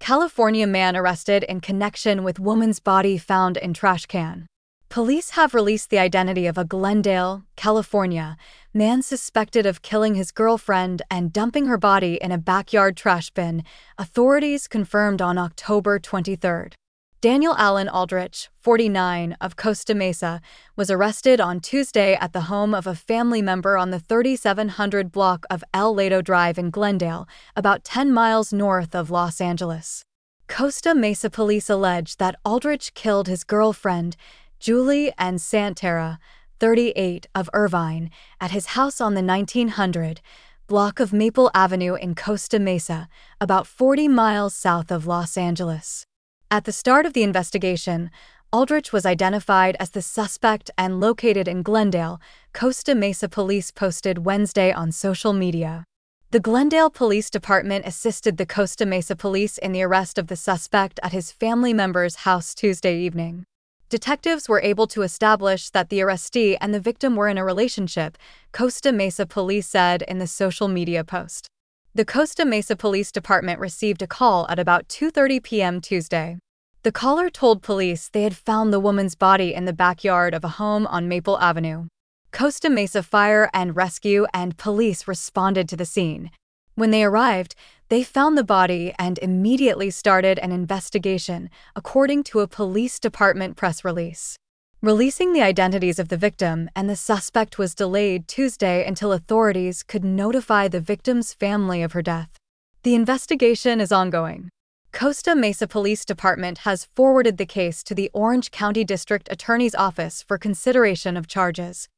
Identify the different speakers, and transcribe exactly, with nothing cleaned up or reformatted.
Speaker 1: California man arrested in connection with woman's body found in trash can. Police have released the identity of a Glendale, California, man suspected of killing his girlfriend and dumping her body in a backyard trash bin, authorities confirmed on October twenty-third. Daniel Allen Aldrich, forty-nine, of Costa Mesa, was arrested on Tuesday at the home of a family member on the thirty-seven hundred block of El Lato Drive in Glendale, about ten miles north of Los Angeles. Costa Mesa police allege that Aldrich killed his girlfriend, Julie Ann Santera, thirty-eight, of Irvine, at his house on the nineteen hundred block of Maple Avenue in Costa Mesa, about forty miles south of Los Angeles. At the start of the investigation, Aldrich was identified as the suspect and located in Glendale, Costa Mesa police posted Wednesday on social media. The Glendale Police Department assisted the Costa Mesa police in the arrest of the suspect at his family member's house Tuesday evening. Detectives were able to establish that the arrestee and the victim were in a relationship, Costa Mesa police said in the social media post. The Costa Mesa Police Department received a call at about two thirty p m Tuesday. The caller told police they had found the woman's body in the backyard of a home on Maple Avenue. Costa Mesa Fire and Rescue and police responded to the scene. When they arrived, they found the body and immediately started an investigation, according to a police department press release. Releasing the identities of the victim and the suspect was delayed Tuesday until authorities could notify the victim's family of her death. The investigation is ongoing. Costa Mesa Police Department has forwarded the case to the Orange County District Attorney's Office for consideration of charges.